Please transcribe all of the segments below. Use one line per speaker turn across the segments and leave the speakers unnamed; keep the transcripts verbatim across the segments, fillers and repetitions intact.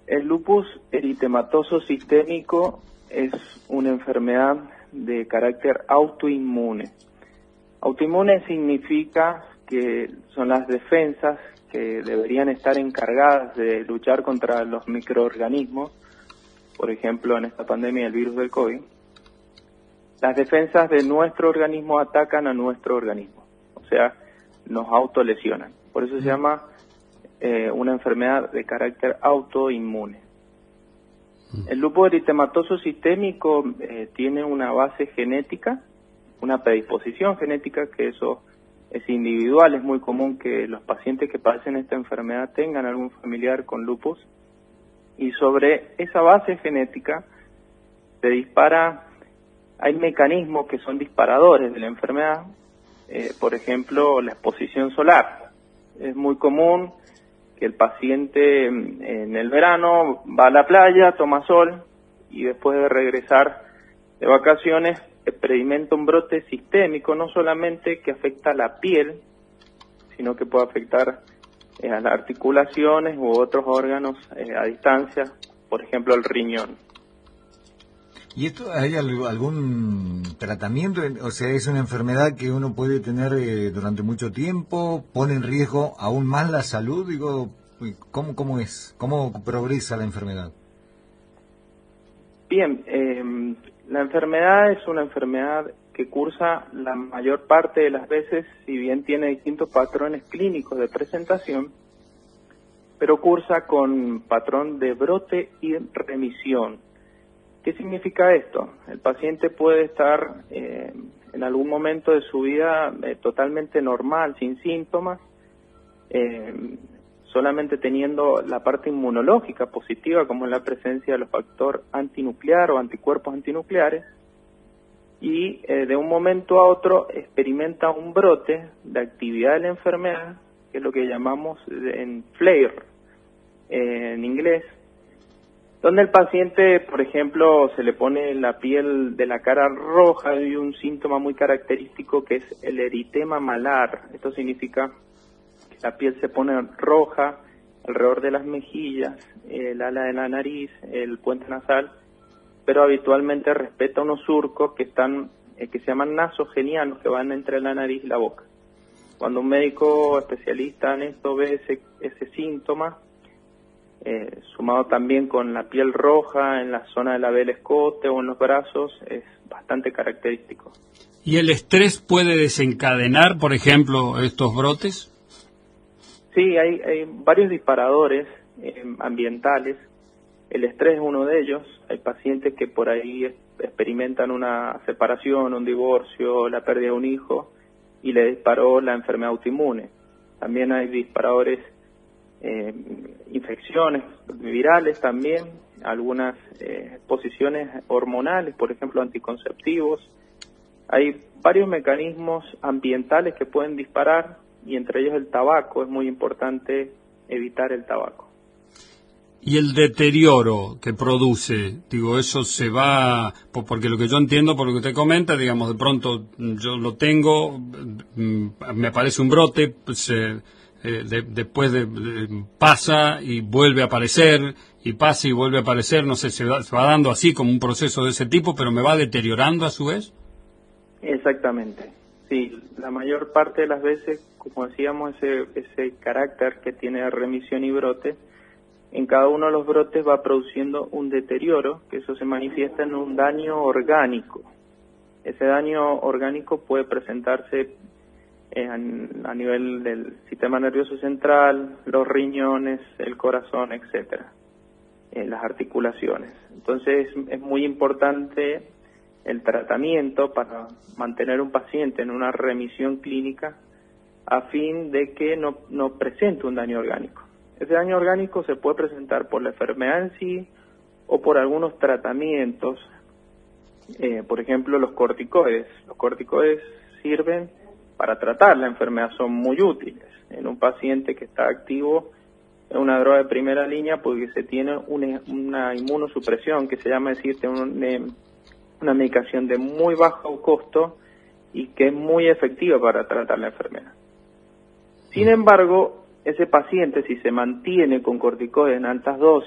El lupus eritematoso sistémico es una enfermedad de carácter autoinmune. Autoinmune significa que son las defensas que deberían estar encargadas de luchar contra los microorganismos, por ejemplo en esta pandemia el virus del COVID. Las defensas de nuestro organismo atacan a nuestro organismo, o sea, nos autolesionan. Por eso se llama eh, una enfermedad de carácter autoinmune. El lupus eritematoso sistémico eh, tiene una base genética, una predisposición genética, que eso es individual. Es muy común que los pacientes que padecen esta enfermedad tengan algún familiar con lupus, y sobre esa base genética se dispara, hay mecanismos que son disparadores de la enfermedad, eh, por ejemplo la exposición solar. Es muy común que el paciente en el verano va a la playa, toma sol y después de regresar de vacaciones experimenta un brote sistémico, no solamente que afecta a la piel, sino que puede afectar eh, a las articulaciones u otros órganos eh, a distancia, por ejemplo el riñón.
¿Y esto hay algún tratamiento? O sea, ¿es una enfermedad que uno puede tener eh, durante mucho tiempo? ¿Pone en riesgo aún más la salud? Digo, ¿cómo, cómo es? ¿Cómo progresa la enfermedad?
Bien, eh, la enfermedad es una enfermedad que cursa la mayor parte de las veces, si bien tiene distintos patrones clínicos de presentación, pero cursa con patrón de brote y remisión. ¿Qué significa esto? El paciente puede estar eh, en algún momento de su vida eh, totalmente normal, sin síntomas, eh, solamente teniendo la parte inmunológica positiva, como es la presencia de los factores antinuclear o anticuerpos antinucleares, y eh, de un momento a otro experimenta un brote de actividad de la enfermedad, que es lo que llamamos en flare, eh, en inglés, donde el paciente, por ejemplo, se le pone la piel de la cara roja y un síntoma muy característico que es el eritema malar. Esto significa que la piel se pone roja alrededor de las mejillas, el ala de la nariz, el puente nasal, pero habitualmente respeta unos surcos que están eh, que se llaman nasogenianos, que van entre la nariz y la boca. Cuando un médico especialista en esto ve ese, ese síntoma, Eh, sumado también con la piel roja en la zona de la del escote o en los brazos, es bastante característico.
¿Y el estrés puede desencadenar, por ejemplo, estos brotes?
Sí, hay, hay varios disparadores eh, ambientales. El estrés es uno de ellos. Hay pacientes que por ahí experimentan una separación, un divorcio, la pérdida de un hijo, y le disparó la enfermedad autoinmune. También hay disparadores Eh, infecciones virales también, algunas eh, exposiciones hormonales, por ejemplo anticonceptivos. Hay varios mecanismos ambientales que pueden disparar, y entre ellos el tabaco. Es muy importante evitar el tabaco.
Y el deterioro que produce, digo, eso se va, porque lo que yo entiendo por lo que usted comenta, digamos, de pronto yo lo tengo, me aparece un brote, se Eh, de, después de, de, pasa y vuelve a aparecer, y pasa y vuelve a aparecer, no sé, se va, se va dando así como un proceso de ese tipo, pero me va deteriorando a su vez.
Exactamente, sí, la mayor parte de las veces, como decíamos, ese, ese carácter que tiene remisión y brote, en cada uno de los brotes va produciendo un deterioro, que eso se manifiesta en un daño orgánico. Ese daño orgánico puede presentarse a nivel del sistema nervioso central, los riñones, el corazón, etcétera, eh, las articulaciones. Entonces es muy importante el tratamiento para mantener un paciente en una remisión clínica a fin de que no, no presente un daño orgánico. Ese daño orgánico se puede presentar por la enfermedad en sí o por algunos tratamientos, eh, por ejemplo los corticoides. Los corticoides sirven para tratar la enfermedad, son muy útiles. En un paciente que está activo, es una droga de primera línea porque se tiene una, una inmunosupresión, que se llama decirte una, una medicación de muy bajo costo y que es muy efectiva para tratar la enfermedad. Sin embargo, ese paciente, si se mantiene con corticoides en altas dosis,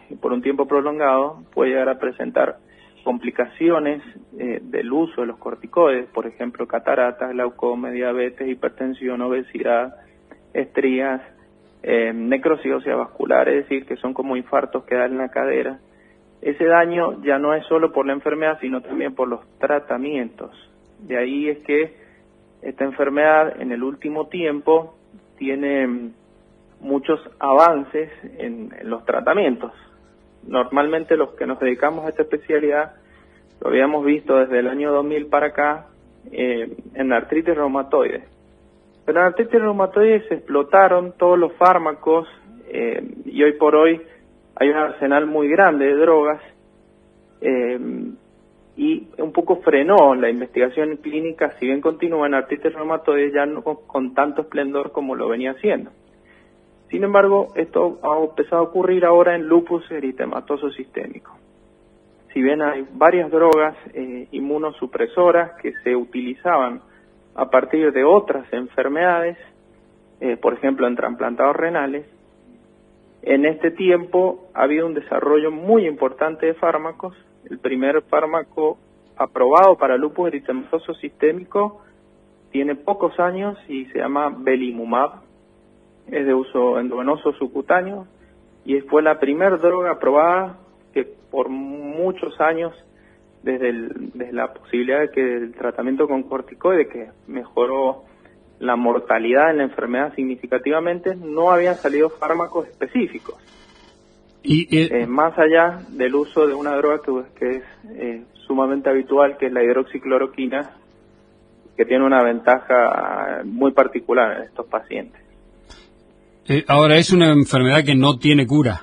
y por un tiempo prolongado puede llegar a presentar complicaciones eh, del uso de los corticoides, por ejemplo, cataratas, glaucoma, diabetes, hipertensión, obesidad, estrías, eh, necrosis ósea vascular, es decir, que son como infartos que dan en la cadera. Ese daño ya no es solo por la enfermedad, sino también por los tratamientos. De ahí es que esta enfermedad en el último tiempo tiene muchos avances en, en los tratamientos. Normalmente los que nos dedicamos a esta especialidad lo habíamos visto desde el año dos mil para acá eh, en artritis reumatoide. Pero en artritis reumatoide se explotaron todos los fármacos eh, y hoy por hoy hay un arsenal muy grande de drogas eh, y un poco frenó la investigación clínica, si bien continúa en artritis reumatoide, ya no con, con tanto esplendor como lo venía haciendo. Sin embargo, esto ha empezado a ocurrir ahora en lupus eritematoso sistémico. Si bien hay varias drogas eh, inmunosupresoras que se utilizaban a partir de otras enfermedades, eh, por ejemplo en trasplantados renales, en este tiempo ha habido un desarrollo muy importante de fármacos. El primer fármaco aprobado para lupus eritematoso sistémico tiene pocos años y se llama belimumab. Es de uso endovenoso subcutáneo y fue la primera droga aprobada que por muchos años, desde, el, desde la posibilidad de que el tratamiento con corticoides, que mejoró la mortalidad en la enfermedad significativamente, no habían salido fármacos específicos. Y eh, eh, más allá del uso de una droga que, que es eh, sumamente habitual, que es la hidroxicloroquina, que tiene una ventaja muy particular en estos pacientes.
Eh, ahora, ¿es una enfermedad que no tiene cura?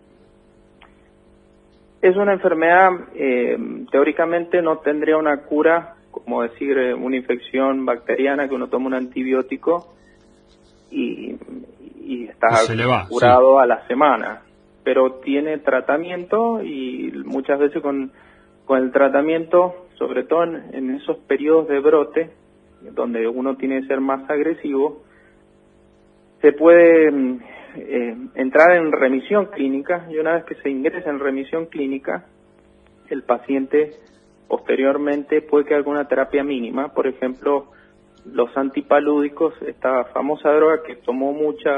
Es una enfermedad, eh, teóricamente no tendría una cura, como decir, eh, una infección bacteriana que uno toma un antibiótico y, y está va, curado sí. a la semana. Pero tiene tratamiento y muchas veces con, con el tratamiento, sobre todo en, en esos periodos de brote, donde uno tiene que ser más agresivo, se puede eh, entrar en remisión clínica y una vez que se ingresa en remisión clínica, el paciente posteriormente puede quedar con una terapia mínima, por ejemplo, los antipalúdicos, esta famosa droga que tomó mucha,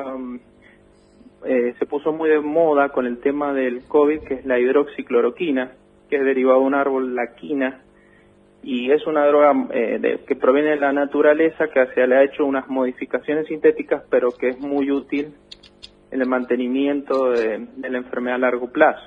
eh, se puso muy de moda con el tema del COVID, que es la hidroxicloroquina, que es derivado de un árbol, la quina, y es una droga eh, de, que proviene de la naturaleza, que se le ha hecho unas modificaciones sintéticas, pero que es muy útil en el mantenimiento de, de la enfermedad a largo plazo.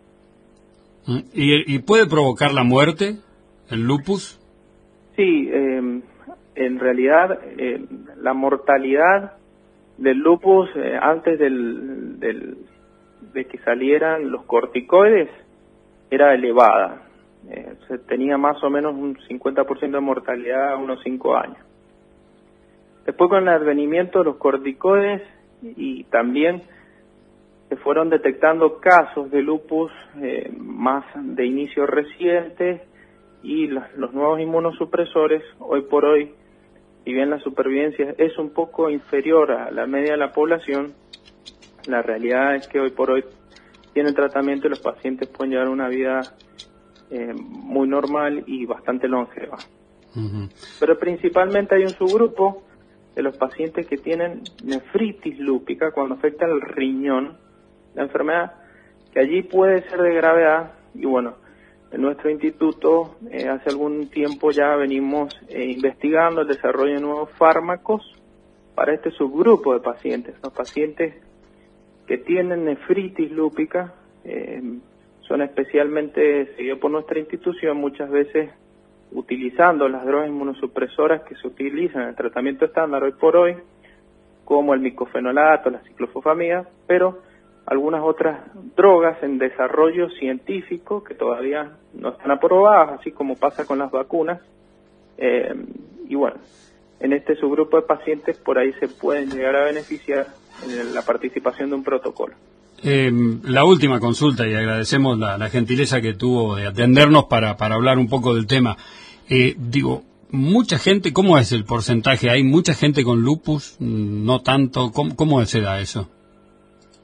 ¿Y, y puede provocar la muerte, el lupus?
Sí, eh, en realidad eh, la mortalidad del lupus eh, antes del, del, de que salieran los corticoides era elevada. Eh, se tenía más o menos un cincuenta por ciento de mortalidad a unos cinco años. Después, con el advenimiento de los corticoides y también se fueron detectando casos de lupus eh, más de inicio reciente y los, los nuevos inmunosupresores, hoy por hoy, si bien la supervivencia es un poco inferior a la media de la población, la realidad es que hoy por hoy tienen tratamiento y los pacientes pueden llevar una vida Eh, muy normal y bastante longeva. Uh-huh. Pero principalmente hay un subgrupo de los pacientes que tienen nefritis lúpica, cuando afecta el riñón, la enfermedad, que allí puede ser de gravedad, y bueno, en nuestro instituto eh, hace algún tiempo ya venimos eh, investigando el desarrollo de nuevos fármacos para este subgrupo de pacientes, los pacientes que tienen nefritis lúpica, eh, son especialmente seguidos por nuestra institución, muchas veces utilizando las drogas inmunosupresoras que se utilizan en el tratamiento estándar hoy por hoy, como el micofenolato, la ciclofosfamida, pero algunas otras drogas en desarrollo científico que todavía no están aprobadas, así como pasa con las vacunas. Eh, y bueno, en este subgrupo de pacientes por ahí se pueden llegar a beneficiar en la participación de un protocolo.
Eh, la última consulta, y agradecemos la, la gentileza que tuvo de atendernos para, para hablar un poco del tema. Eh, digo, mucha gente, ¿cómo es el porcentaje? ¿Hay mucha gente con lupus? ¿No tanto? ¿Cómo, cómo se da eso?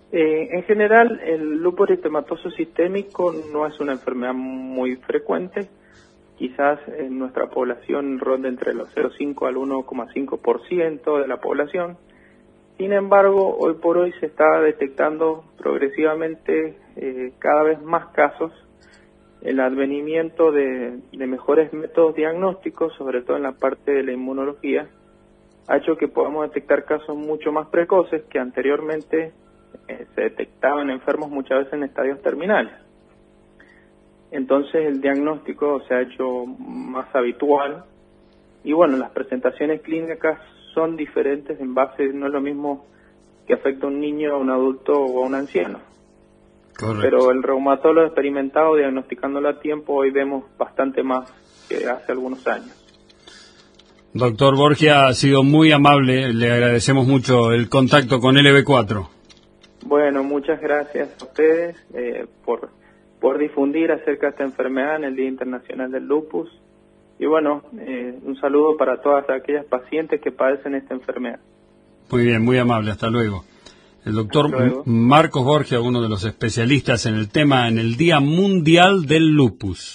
Eh, en general, el lupus eritematoso sistémico no es una enfermedad muy frecuente. Quizás en nuestra población ronda entre los cero coma cinco al uno coma cinco por ciento de la población. Sin embargo, hoy por hoy se está detectando progresivamente eh, cada vez más casos. El advenimiento de, de mejores métodos diagnósticos, sobre todo en la parte de la inmunología, ha hecho que podamos detectar casos mucho más precoces que anteriormente eh, se detectaban enfermos muchas veces en estadios terminales. Entonces el diagnóstico se ha hecho más habitual y bueno, las presentaciones clínicas son diferentes en base, no es lo mismo que afecta a un niño, a un adulto o a un anciano.
Correcto.
Pero el reumatólogo experimentado diagnosticándolo a tiempo hoy vemos bastante más que hace algunos años.
Doctor Borgia, ha sido muy amable, le agradecemos mucho el contacto con L B cuatro.
Bueno, muchas gracias a ustedes eh, por, por difundir acerca de esta enfermedad en el Día Internacional del Lupus. Y bueno, eh, un saludo para todas aquellas pacientes que padecen esta enfermedad.
Muy bien, muy amable, hasta luego. El doctor Marcos Borgia, uno de los especialistas en el tema en el Día Mundial del Lupus.